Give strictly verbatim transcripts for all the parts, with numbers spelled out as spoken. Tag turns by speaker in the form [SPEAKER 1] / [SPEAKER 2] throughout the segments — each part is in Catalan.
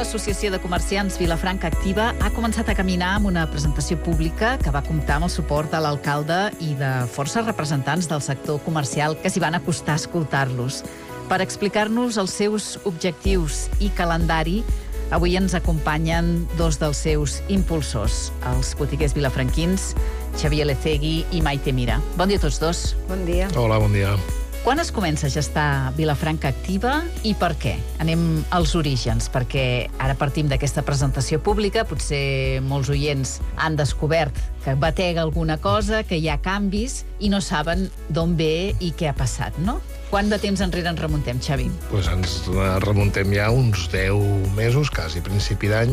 [SPEAKER 1] l'Associació de Comerciants Vilafranca Activa ha començat a caminar amb una presentació pública que va comptar amb el suport de l'alcalde i de forces representants del sector comercial que s'hi van acostar a escoltar-los. Per explicar-nos els seus objectius i calendari, avui ens acompanyen dos dels seus impulsors, els botiguers vilafranquins, Xavier Lecegui i Maite Mira. Bon dia a tots dos.
[SPEAKER 2] Bon dia.
[SPEAKER 3] Hola, bon dia.
[SPEAKER 1] Quan es comença a gestar Vilafranca Activa i per què? Anem als orígens, perquè ara partim d'aquesta presentació pública, potser molts oients han descobert que batega alguna cosa, que hi ha canvis i no saben d'on ve i què ha passat, no? Quant de temps enrere ens remuntem, Xavi?
[SPEAKER 3] Pues ens remuntem ja uns deu mesos, quasi principi d'any.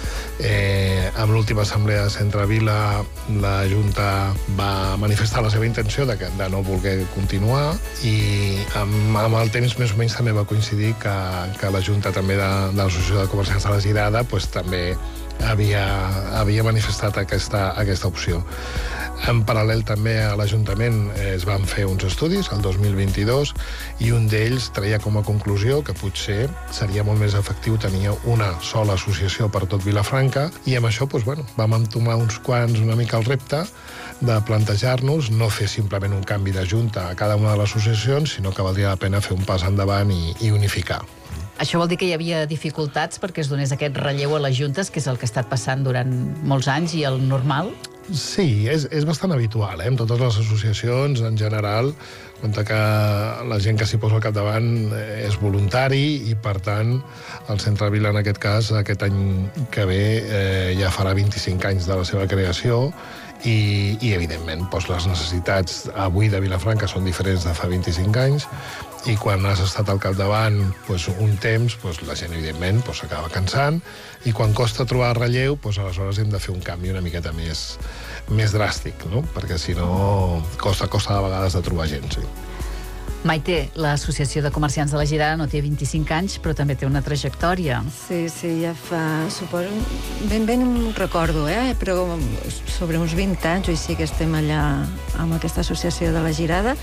[SPEAKER 3] Eh, amb l'última assemblea de Centrevila, la Junta va manifestar la seva intenció de, que, de no voler continuar i amb, amb el temps més o menys també va coincidir que, que la Junta també de, de l'Associació de Comerciants de la Girada pues, també havia, havia manifestat aquesta, aquesta opció. En paral·lel també a l'Ajuntament es van fer uns estudis el dos mil vint-i-dos i un d'ells treia com a conclusió que potser seria molt més efectiu tenir una sola associació per tot Vilafranca i amb això doncs, bueno, vam entomar uns quants una mica el repte de plantejar-nos no fer simplement un canvi de junta a cada una de les associacions, sinó que valdria la pena fer un pas endavant i, i unificar.
[SPEAKER 1] Això vol dir que hi havia dificultats perquè es donés aquest relleu a les juntes, que és el que ha estat passant durant molts anys i el normal?
[SPEAKER 3] Sí, és, és bastant habitual, eh? En totes les associacions, en general, compte que la gent que s'hi posa al capdavant és voluntari i, per tant, el Centrevila, en aquest cas, aquest any que ve, eh, ja farà vint-i-cinc anys de la seva creació i, i evidentment, doncs, les necessitats avui de Vilafranca són diferents de fa vint-i-cinc anys i quan has estat al capdavant doncs, un temps, doncs, la gent, evidentment, doncs, s'acaba cansant i quan costa trobar relleu, doncs, aleshores hem de fer un canvi una miqueta més, més dràstic, no? Perquè si no, costa, costa de vegades de trobar gent, sí.
[SPEAKER 1] Maite, l'Associació de Comerciants de la Girada no té vint-i-cinc anys, però també té una trajectòria.
[SPEAKER 2] Sí, sí, ja fa, suposo, ben ben no recordo, eh? Però sobre uns vint anys, o així que estem allà amb aquesta associació de la Girada,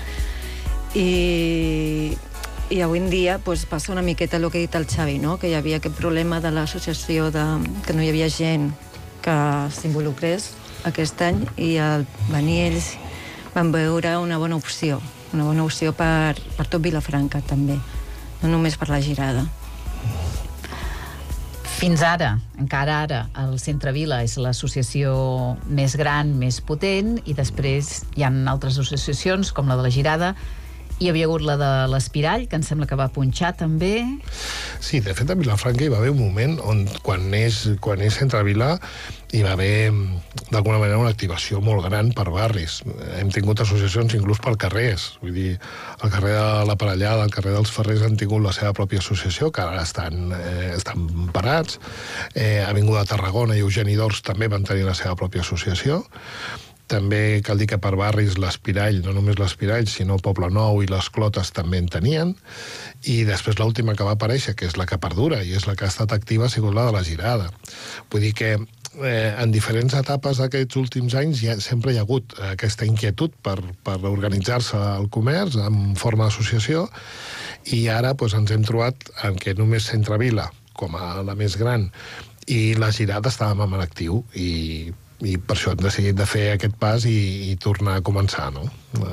[SPEAKER 2] i, i avui en dia pues, passa una miqueta el que ha dit el Xavi, no? Que hi havia aquest problema de l'associació, de, que no hi havia gent que s'involucrés aquest any i al venir ells van veure una bona opció, una bona opció per, per tot Vilafranca també, no només per la Girada.
[SPEAKER 1] Fins ara, encara ara, el Centrevila és l'associació més gran, més potent, i després hi ha altres associacions, com la de la Girada. Hi havia hagut la de l'Espirall, que em sembla que va punxar també.
[SPEAKER 3] Sí, de fet, a Vilafranca hi va haver un moment on, quan és, quan és Centrevila, hi va haver, d'alguna manera, una activació molt gran per barris. Hem tingut associacions inclús per carrers. Vull dir, al carrer de la Parellada, al carrer dels Ferrers, han tingut la seva pròpia associació, que ara estan, eh, estan parats. Eh, a Avinguda de Tarragona i Eugeni d'Ors també van tenir la seva pròpia associació. També cal dir que per barris l'Espirall, no només l'Espirall, sinó Poble Nou i les Clotes també en tenien. I després l'última que va aparèixer, que és la que perdura i és la que ha estat activa, ha sigut la de la Girada. Vull dir que eh, en diferents etapes d'aquests últims anys ja, sempre hi ha hagut aquesta inquietud per, per organitzar-se al comerç en forma d'associació i ara doncs, ens hem trobat en què només Centrevila, com a la més gran, i la Girada estàvem en actiu i i per això hem decidit de fer aquest pas i, i tornar a començar, no?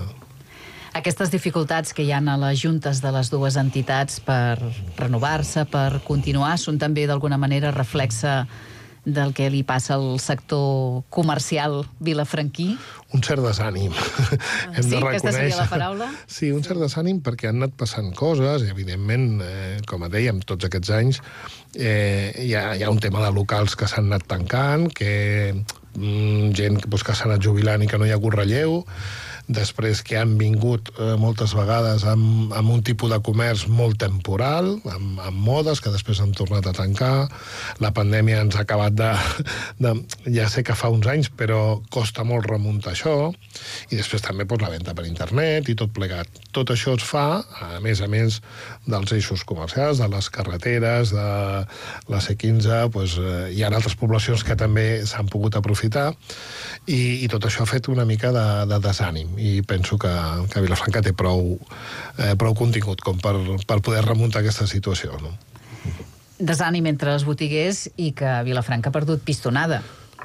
[SPEAKER 1] Aquestes dificultats que hi ha a les juntes de les dues entitats per renovar-se, per continuar, són també d'alguna manera reflexe del que li passa al sector comercial vilafranquí?
[SPEAKER 3] Un cert desànim.
[SPEAKER 1] Ah, sí? Aquesta seria la paraula?
[SPEAKER 3] Sí, un cert desànim perquè han anat passant coses i, evidentment, eh, com dèiem, tots aquests anys eh, hi, ha, hi ha un tema de locals que s'han anat tancant, que mm, gent doncs, que s'ha anat jubilant i que no hi ha hagut relleu, després que han vingut eh, moltes vegades amb, amb un tipus de comerç molt temporal, amb, amb modes que després han tornat a tancar. La pandèmia ens ha acabat de, de... Ja sé que fa uns anys, però costa molt remuntar això. I després també doncs, la venda per internet i tot plegat. Tot això es fa, a més a més dels eixos comercials, de les carreteres, de la C quinze, doncs, eh, hi ha altres poblacions que també s'han pogut aprofitar i, i tot això ha fet una mica de, de desànim. I penso que, que Vilafranca té prou, eh, prou contingut com per, per poder remuntar aquesta situació, no?
[SPEAKER 1] Desànim entre els botiguers i que Vilafranca ha perdut pistonada.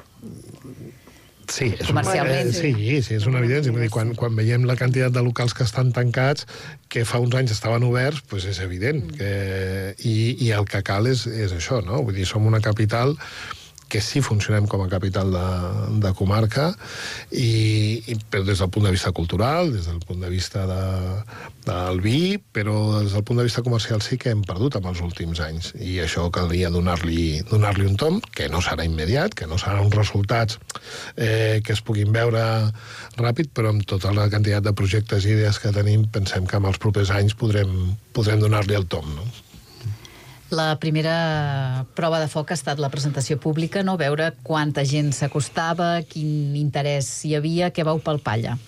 [SPEAKER 3] Sí, és
[SPEAKER 1] comercialment.
[SPEAKER 3] Un, eh, sí, sí, és una evidència. Vull dir, quan, quan veiem la quantitat de locals que estan tancats, que fa uns anys estaven oberts, doncs és evident. Que, i, I el que cal és, és això, no? Vull dir, som una capital que sí funcionem com a capital de, de comarca, i, i, però des del punt de vista cultural, des del punt de vista de, del vi, però des del punt de vista comercial sí que hem perdut en els últims anys. I això caldria donar-li donar-li un tom, que no serà immediat, que no seran uns resultats eh, que es puguin veure ràpid, però amb tota la quantitat de projectes i idees que tenim, pensem que en els propers anys podrem, podrem donar-li el tom, no?
[SPEAKER 1] La primera prova de foc ha estat la presentació pública, no? Veure quanta gent s'acostava, quin interès hi havia, què vau palpar allà?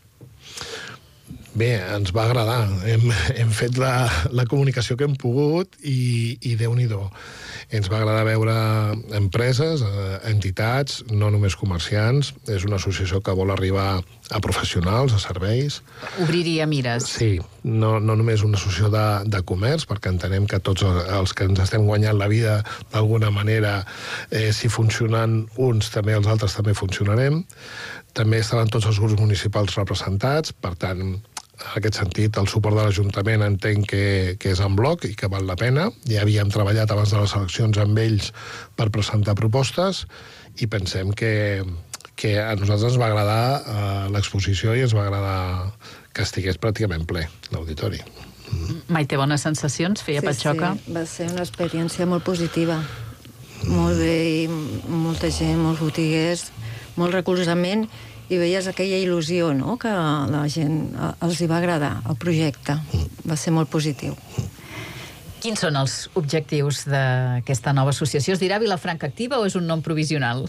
[SPEAKER 3] Bé, ens va agradar. Hem, hem fet la, la comunicació que hem pogut i, i Déu-n'hi-do. Ens va agradar veure empreses, entitats, no només comerciants. És una associació que vol arribar a professionals, a serveis.
[SPEAKER 1] Obriria mires.
[SPEAKER 3] Sí, no, no només una associació de, de comerç, perquè entenem que tots els que ens estem guanyant la vida d'alguna manera, eh, si funcionen uns, també els altres també funcionarem. També estaven tots els grups municipals representats, per tant, en aquest sentit, el suport de l'Ajuntament entenc que, que és en bloc i que val la pena. Ja havíem treballat abans de les eleccions amb ells per presentar propostes i pensem que, que a nosaltres ens va agradar eh, l'exposició i ens va agradar que estigués pràcticament ple l'auditori.
[SPEAKER 1] Mm. Maite, bones sensacions? Feia
[SPEAKER 2] sí,
[SPEAKER 1] patxoca?
[SPEAKER 2] Sí, va ser una experiència molt positiva. Mm. Molt bé, i molta gent, molts botiguers, molt recolzament, i veies aquella il·lusió, no?, que la gent els hi va agradar, el projecte. Va ser molt positiu.
[SPEAKER 1] Quins són els objectius d'aquesta nova associació? Es dirà Vilafranca Activa o és un nom provisional?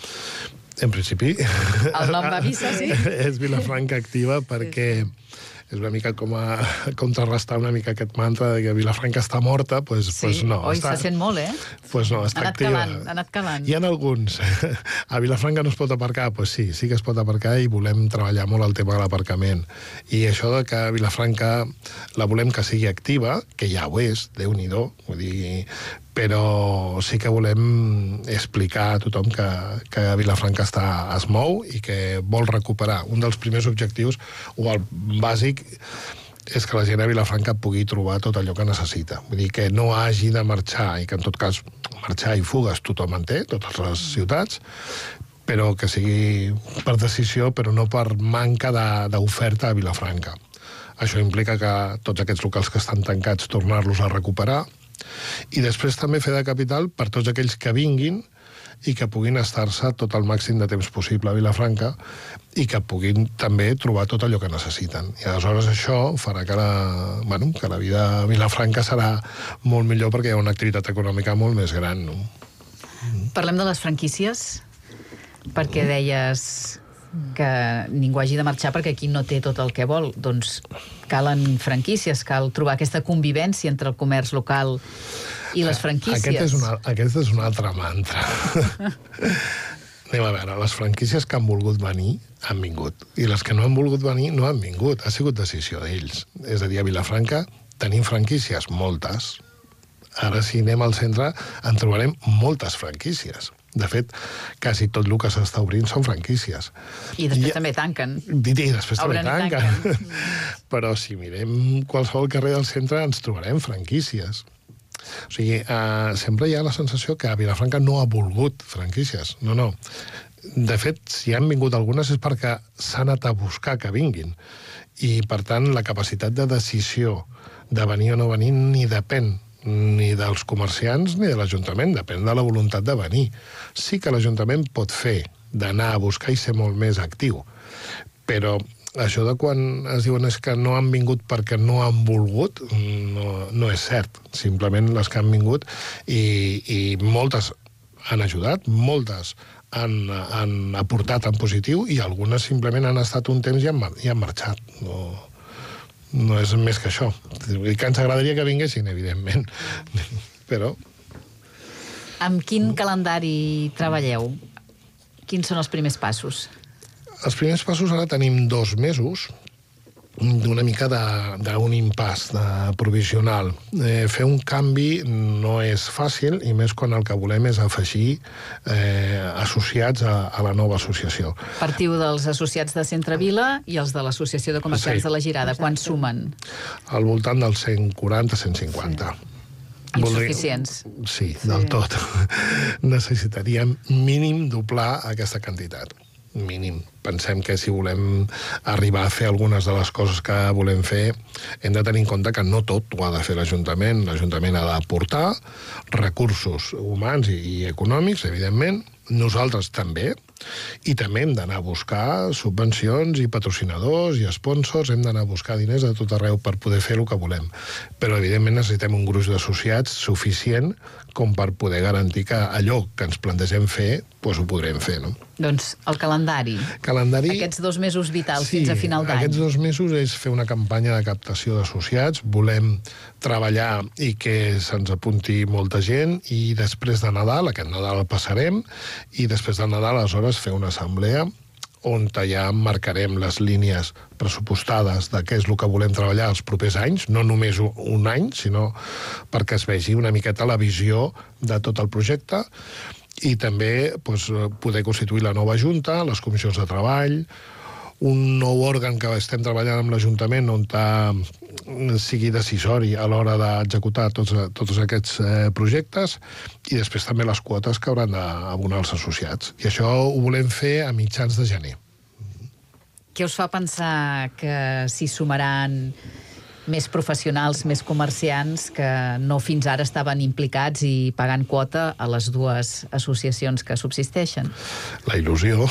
[SPEAKER 3] En principi...
[SPEAKER 1] El nom va missa, sí?
[SPEAKER 3] És Vilafranca Activa perquè és una mica com a contrarrestar una mica aquest mantra de que Vilafranca està morta, doncs pues,
[SPEAKER 1] sí,
[SPEAKER 3] pues no.
[SPEAKER 1] Oi,
[SPEAKER 3] està,
[SPEAKER 1] se sent molt, eh?
[SPEAKER 3] Pues no, està
[SPEAKER 1] ha anat
[SPEAKER 3] activa.
[SPEAKER 1] calant, ha anat calant.
[SPEAKER 3] Hi ha alguns. A Vilafranca no es pot aparcar? Doncs pues sí, sí que es pot aparcar i volem treballar molt el tema de l'aparcament. I això de que Vilafranca la volem que sigui activa, que ja ho és, Déu-n'hi-do, vull dir, però sí que volem explicar a tothom que, que Vilafranca està, es mou i que vol recuperar. Un dels primers objectius, o el bàsic, és que la gent a Vilafranca pugui trobar tot allò que necessita. Vull dir, que no hagi de marxar, i que en tot cas marxar i fugues tothom en té, totes les ciutats, però que sigui per decisió, però no per manca d'oferta a Vilafranca. Això implica que tots aquests locals que estan tancats tornar-los a recuperar, i després també fer de capital per tots aquells que vinguin i que puguin estar-se tot el màxim de temps possible a Vilafranca i que puguin també trobar tot allò que necessiten. I aleshores això farà que la, bueno, que la vida a Vilafranca serà molt millor perquè hi ha una activitat econòmica molt més gran, no?
[SPEAKER 1] Parlem de les franquícies, perquè deies que ningú hagi de marxar perquè aquí no té tot el que vol. Doncs calen franquícies, cal trobar aquesta convivència entre el comerç local i les franquícies.
[SPEAKER 3] Aquest és, una, aquest és un altre mantra. Anem a veure, les franquícies que han volgut venir han vingut, i les que no han volgut venir no han vingut, ha sigut decisió d'ells. És a dir, a Vilafranca tenim franquícies, moltes. Ara, si anem al centre, en trobarem moltes franquícies. De fet, quasi tot el que s'està obrint són franquícies.
[SPEAKER 1] I després
[SPEAKER 3] I,
[SPEAKER 1] també tanquen.
[SPEAKER 3] I, i després
[SPEAKER 1] Obren
[SPEAKER 3] també tanquen.
[SPEAKER 1] tanquen.
[SPEAKER 3] Però si mirem qualsevol carrer del centre ens trobarem franquícies. O sigui, eh, sempre hi ha la sensació que a Vilafranca no ha volgut franquícies. No, no. De fet, si han vingut algunes és perquè s'ha anat a buscar que vinguin. I, per tant, la capacitat de decisió de venir o no venir ni depèn ni dels comerciants ni de l'Ajuntament, depèn de la voluntat de venir. Sí que l'Ajuntament pot fer d'anar a buscar i ser molt més actiu, però això de quan es diuen és que no han vingut perquè no han volgut, no, no és cert. Simplement les que han vingut i, i moltes han ajudat, moltes han, han aportat en positiu i algunes simplement han estat un temps i han, i han marxat. No, no és més que això. Que ens agradaria que vinguessin, evidentment. Però...
[SPEAKER 1] Amb quin calendari treballeu? Quins són els primers passos?
[SPEAKER 3] Els primers passos ara tenim dos mesos d'una mica d'un impàs de provisional. Eh, fer un canvi no és fàcil, i més quan el que volem és afegir eh, associats a, a la nova associació.
[SPEAKER 1] Partiu dels associats de Centre Vila i els de l'Associació de Comerciants
[SPEAKER 3] Sí.
[SPEAKER 1] de la Girada. Quan sumen?
[SPEAKER 3] Al voltant dels cent quaranta a cent cinquanta. Sí.
[SPEAKER 1] Insuficients.
[SPEAKER 3] Sí, del tot. Necessitaríem mínim doblar aquesta quantitat. Mínim. Pensem que si volem arribar a fer algunes de les coses que volem fer, hem de tenir en compte que no tot ho ha de fer l'Ajuntament. L'Ajuntament ha d'aportar recursos humans i, i econòmics, evidentment, nosaltres també, i també hem d'anar a buscar subvencions i patrocinadors i sponsors, hem d'anar a buscar diners de tot arreu per poder fer el que volem. Però, evidentment, necessitem un gruix d'associats suficient com per poder garantir que allò que ens plantegem fer, doncs ho podrem fer, no?
[SPEAKER 1] Doncs el calendari.
[SPEAKER 3] Calendari...
[SPEAKER 1] Aquests dos mesos vitals
[SPEAKER 3] sí,
[SPEAKER 1] fins a final d'any.
[SPEAKER 3] Aquests dos mesos és fer una campanya de captació d'associats. Volem treballar i que se'ns apunti molta gent, i després de Nadal, aquest Nadal el passarem, i després de Nadal, aleshores, fer una assemblea on ja marcarem les línies pressupostades de què és el que volem treballar els propers anys, no només un any, sinó perquè es vegi una miqueta la visió de tot el projecte, i també doncs, poder constituir la nova Junta, les comissions de treball, un nou òrgan que estem treballant amb l'Ajuntament on sigui decisori a l'hora d'executar tots, tots aquests eh, projectes, i després també les quotes que hauran d'abonar els associats. I això ho volem fer a mitjans de gener.
[SPEAKER 1] Què us fa pensar que s'hi sumaran més professionals, més comerciants que no fins ara estaven implicats i pagant quota a les dues associacions que subsisteixen?
[SPEAKER 3] La il·lusió,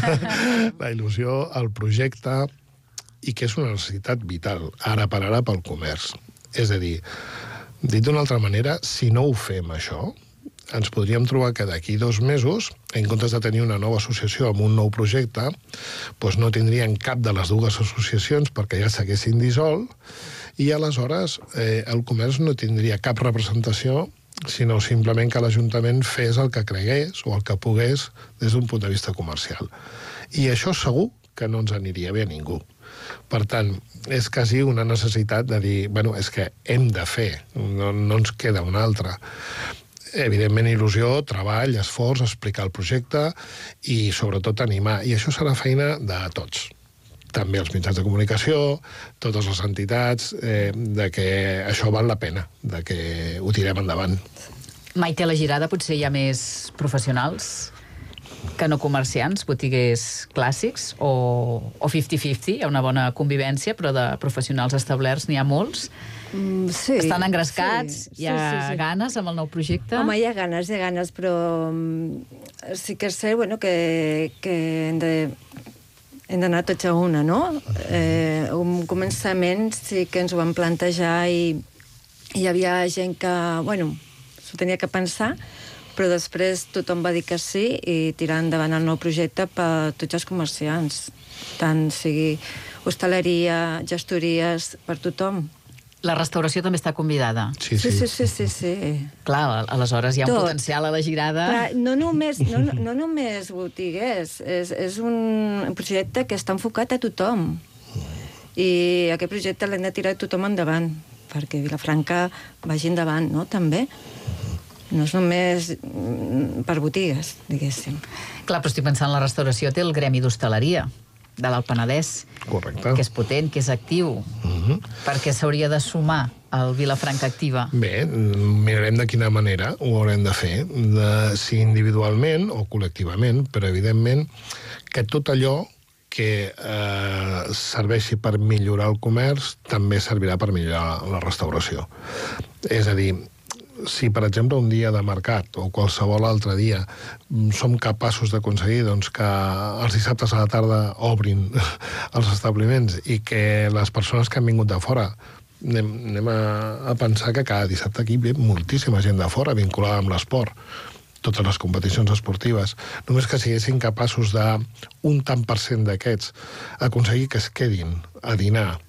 [SPEAKER 3] la il·lusió, el projecte, i que és una necessitat vital, ara per ara, pel comerç. És a dir, dit d'una altra manera, si no ho fem això, ens podríem trobar que d'aquí dos mesos, en comptes de tenir una nova associació amb un nou projecte, doncs no tindrien cap de les dues associacions perquè ja s'haguessin dissolt, i aleshores eh, el comerç no tindria cap representació, sinó simplement que l'Ajuntament fes el que cregués o el que pogués des d'un punt de vista comercial. I això segur que no ens aniria bé a ningú. Per tant, és quasi una necessitat de dir, bueno, és que hem de fer, no, no ens queda una altra. Evidentment, il·lusió, treball, esforç, explicar el projecte i, sobretot, animar. I això serà feina de tots. També els mitjans de comunicació, totes les entitats, eh, de que això val la pena, de que ho tirem endavant.
[SPEAKER 1] Maite, a la Girada potser hi ha més professionals que no comerciants, botiguers clàssics, o, o cinquanta cinquanta, hi ha una bona convivència, però de professionals establerts n'hi ha molts.
[SPEAKER 2] Mm, sí.
[SPEAKER 1] Estan engrescats?
[SPEAKER 2] Sí,
[SPEAKER 1] hi ha
[SPEAKER 2] sí, sí, sí.
[SPEAKER 1] ganes amb el nou projecte?
[SPEAKER 2] Home, hi ha ganes, hi ha ganes, però mm, sí que és cert, bueno, que, que hem de... hem d'anar tots a una, no? Eh, un començament sí que ens ho vam plantejar i, i hi havia gent que, bueno, s'ho tenia que pensar, però després tothom va dir que sí i tirar endavant el nou projecte per tots els comerciants, tant sigui hostaleria, gestories, per tothom.
[SPEAKER 1] La restauració també està convidada.
[SPEAKER 3] Sí,
[SPEAKER 2] Sí,
[SPEAKER 3] sí.
[SPEAKER 2] sí, sí, sí, sí.
[SPEAKER 1] Clar, aleshores hi ha un
[SPEAKER 2] Tot.
[SPEAKER 1] potencial a la Girada.
[SPEAKER 2] Clar, no només, no, no només botiguers, és, és un projecte que està enfocat a tothom. I aquest projecte l'hem de tirar tothom endavant, perquè Vilafranca vagi endavant, no?, també. No és només per botigues, diguéssim.
[SPEAKER 1] Clar, però estic pensant, la restauració té el gremi d'hostaleria de l'Alt Penedès,
[SPEAKER 3] Correcte.
[SPEAKER 1] que és potent, que és actiu,
[SPEAKER 3] Mhm.
[SPEAKER 1] perquè s'hauria de sumar al Vilafranca Activa.
[SPEAKER 3] Bé, mirarem de quina manera ho haurem de fer, de, si individualment o col·lectivament, però evidentment que tot allò que eh, serveixi per millorar el comerç també servirà per millorar la restauració. És a dir, si, per exemple, un dia de mercat o qualsevol altre dia som capaços d'aconseguir doncs, que els dissabtes a la tarda obrin els establiments i que les persones que han vingut de fora, anem, anem a, a pensar que cada dissabte aquí ve moltíssima gent de fora vinculada amb l'esport, totes les competicions esportives, només que siguessin capaços d'un tant per cent d'aquests aconseguir que es quedin a dinar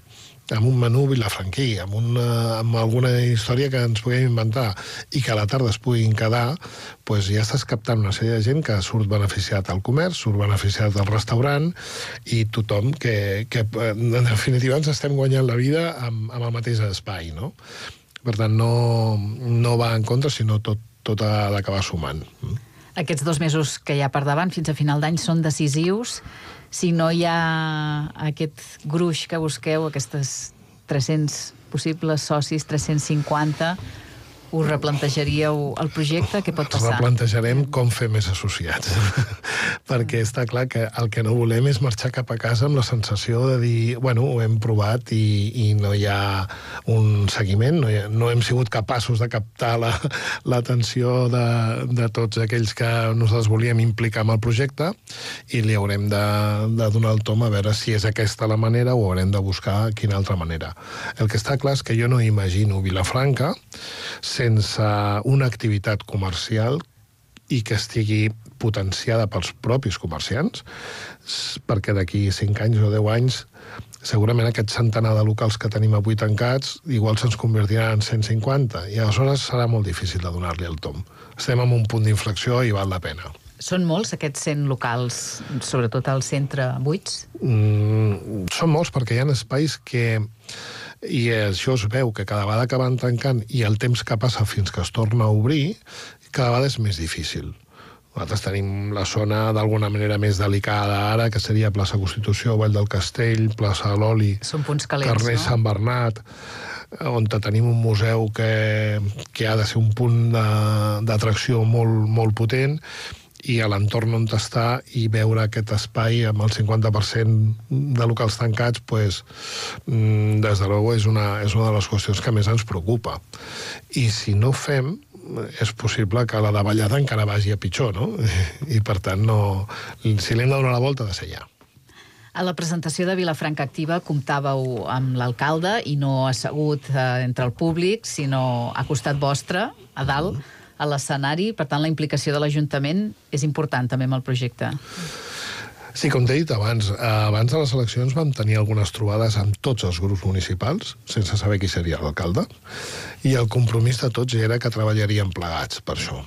[SPEAKER 3] amb un menú vilafranquí, amb, una, amb alguna història que ens puguem inventar i que a la tarda es puguin quedar, doncs ja estàs captant una sèrie de gent que surt beneficiat al comerç, surt beneficiat al restaurant i tothom que, que en definitiva ens estem guanyant la vida amb, amb el mateix espai, no? Per tant, no, no va en contra, sinó tot, tot ha d'acabar sumant.
[SPEAKER 1] Aquests dos mesos que hi ha per davant, fins a final d'any, són decisius. Si no hi ha aquest gruix que busqueu, aquestes tres-cents possibles socis, tres-cents cinquanta, us replantejaríeu el projecte? Què pot passar?
[SPEAKER 3] Replantejarem com fer més associats. Perquè està clar que el que no volem és marxar cap a casa amb la sensació de dir, bueno, ho hem provat i, i no hi ha un seguiment, no, hi ha, no hem sigut capaços de captar l'atenció la, de, de tots aquells que nosaltres volíem implicar en el projecte i li haurem de, de donar el tom a veure si és aquesta la manera o haurem de buscar quina altra manera. El que està clar és que jo no imagino Vilafranca sense una activitat comercial i que estigui potenciada pels propis comerciants, perquè d'aquí cinc anys o deu anys segurament aquest centenar de locals que tenim avui tancats igual se'ns convertiran en cent cinquanta i aleshores serà molt difícil de donar-li el tom. Estem en un punt d'inflexió i val la pena.
[SPEAKER 1] Són molts aquests cent locals, sobretot al centre, buits?
[SPEAKER 3] Mm, són molts perquè hi ha espais que... I això es veu que cada vegada que van tancant i el temps que passa fins que es torna a obrir, cada vegada és més difícil. Nosaltres tenim la zona d'alguna manera més delicada ara, que seria plaça Constitució, Vall del Castell, plaça de l'Oli, carrer
[SPEAKER 1] no?
[SPEAKER 3] Sant Bernat, on tenim un museu que, que ha de ser un punt d'atracció molt, molt potent, i a l'entorn on està i veure aquest espai amb el cinquanta per cent de locals tancats, pues, des de luego és una, és una de les qüestions que més ens preocupa. I si no fem, és possible que la davallada encara vagi a pitjor, no? I per tant, no, si l'hem de donar la volta, ha de ser ja.
[SPEAKER 1] A la presentació de Vilafranca Activa comptàveu amb l'alcalde i no assegut eh, entre el públic, sinó a costat vostre, a dalt, mm. a l'escenari. Per tant, la implicació de l'Ajuntament és important també amb el projecte.
[SPEAKER 3] Sí, com t'he dit abans, abans de les eleccions vam tenir algunes trobades amb tots els grups municipals, sense saber qui seria l'alcalde, i el compromís de tots era que treballaríem plegats per això.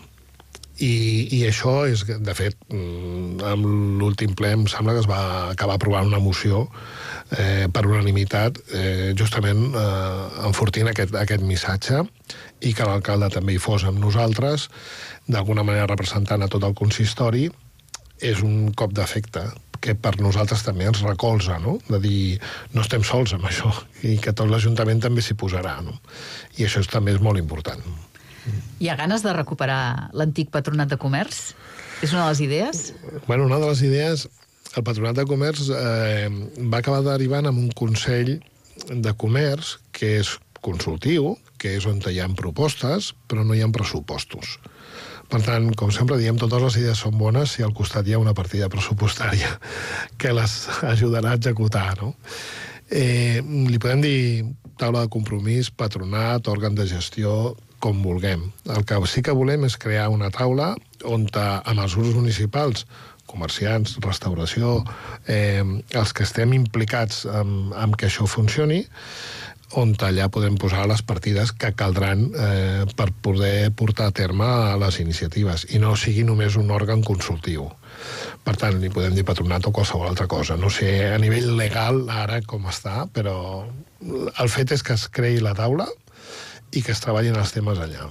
[SPEAKER 3] I, i això és, de fet, amb l'últim ple em sembla que es va acabar aprovant una moció eh, per unanimitat, eh, justament eh, enfortint aquest, aquest missatge i que l'alcalde també hi fos amb nosaltres, d'alguna manera representant a tot el consistori. És un cop d'efecte que per nosaltres també ens recolza, no? De dir, no estem sols amb això, i que tot l'Ajuntament també s'hi posarà, no? I això també és molt important.
[SPEAKER 1] Hi ha ganes de recuperar l'antic Patronat de Comerç? És una de les idees?
[SPEAKER 3] Bueno, una de les idees, el Patronat de Comerç eh, va acabar derivant en un Consell de Comerç que és consultiu, que és on hi ha propostes, però no hi ha pressupostos. Per tant, com sempre diem, totes les idees són bones si al costat hi ha una partida pressupostària que les ajudarà a executar, no? Eh, li podem dir taula de compromís, patronat, òrgan de gestió, com vulguem. El que sí que volem és crear una taula on amb els grups municipals, comerciants, restauració, eh, els que estem implicats en, en que això funcioni, on allà podem posar les partides que caldran eh, per poder portar a terme les iniciatives i no sigui només un òrgan consultiu. Per tant, li podem dir patronat o qualsevol altra cosa. No sé a nivell legal ara com està, però el fet és que es creï la taula i que es treballin els temes allà.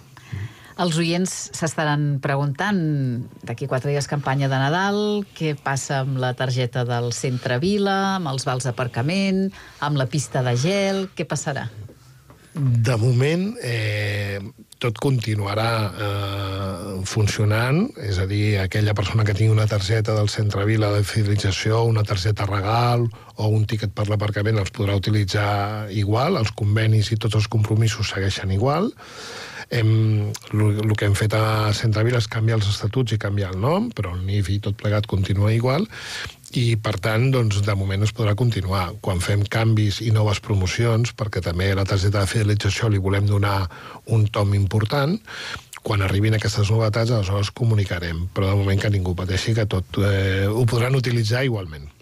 [SPEAKER 1] Els oients s'estaran preguntant, d'aquí quatre dies campanya de Nadal, què passa amb la targeta del Centre Vila, amb els vals d'aparcament, amb la pista de gel, què passarà?
[SPEAKER 3] De moment, eh, tot continuarà eh, funcionant, és a dir, aquella persona que tingui una targeta del Centre Vila de fidelització, una targeta regal o un tiquet per l'aparcament els podrà utilitzar igual, els convenis i tots els compromisos segueixen igual. Hem, el que hem fet a Centre Vila és canviar els estatuts i canviar el nom, però el N I F i tot plegat continua igual, i per tant, doncs, de moment es podrà continuar. Quan fem canvis i noves promocions, perquè també a la targeta de fidelització li volem donar un tom important, quan arribin aquestes novetats, aleshores comunicarem, però de moment que ningú pateixi, que tot eh, ho podran utilitzar igualment.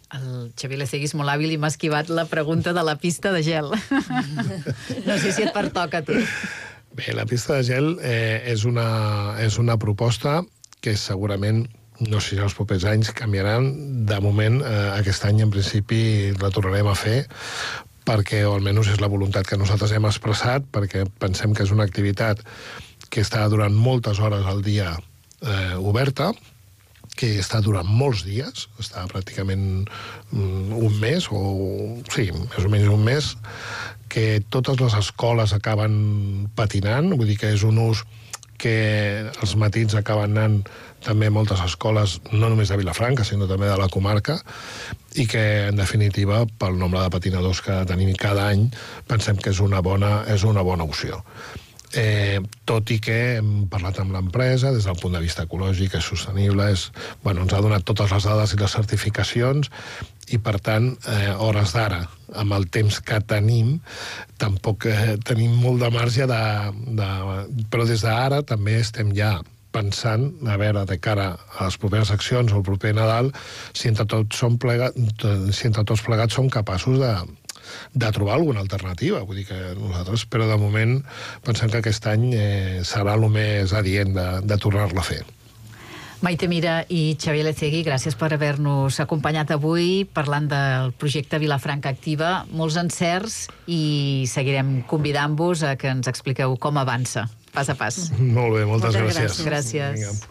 [SPEAKER 1] El Xavier Lecegui és molt hàbil i m'ha esquivat la pregunta de la pista de gel. No sé si et pertoca a tu.
[SPEAKER 3] Bé, la pista de gel eh, és, una, és una proposta que segurament, no sé si els propers anys canviaran. De moment, eh, aquest any en principi la tornarem a fer, perquè, o almenys és la voluntat que nosaltres hem expressat, perquè pensem que és una activitat que està durant moltes hores al dia eh, oberta, que està durant molts dies, està pràcticament mm, un mes, o sí, més o menys un mes, que totes les escoles acaben patinant, vull dir que és un ús que els matins acaben anant també moltes escoles, no només de Vilafranca, sinó també de la comarca, i que, en definitiva, pel nombre de patinadors que tenim cada any, pensem que és una bona, és una bona opció. Eh, tot i que hem parlat amb l'empresa des del punt de vista ecològic, és sostenible, és, bueno, ens ha donat totes les dades i les certificacions, i per tant, eh, hores d'ara, amb el temps que tenim, tampoc eh, tenim molt de marge de, de... Però des d'ara també estem ja pensant, a veure, de cara a les properes accions o el proper Nadal, si entre tots, som plega... si entre tots plegats som capaços de de trobar alguna alternativa. Vull dir que nosaltres, però de moment, pensem que aquest any eh, serà el més adient de, de tornar-la a fer.
[SPEAKER 1] Maite Mira i Xavier Lecegui, gràcies per haver-nos acompanyat avui parlant del projecte Vilafranca Activa. Molts encerts i seguirem convidant-vos a que ens expliqueu com avança, pas a pas.
[SPEAKER 3] Molt bé, moltes,
[SPEAKER 2] moltes
[SPEAKER 3] gràcies.
[SPEAKER 2] gràcies.
[SPEAKER 1] Gràcies. Vinga.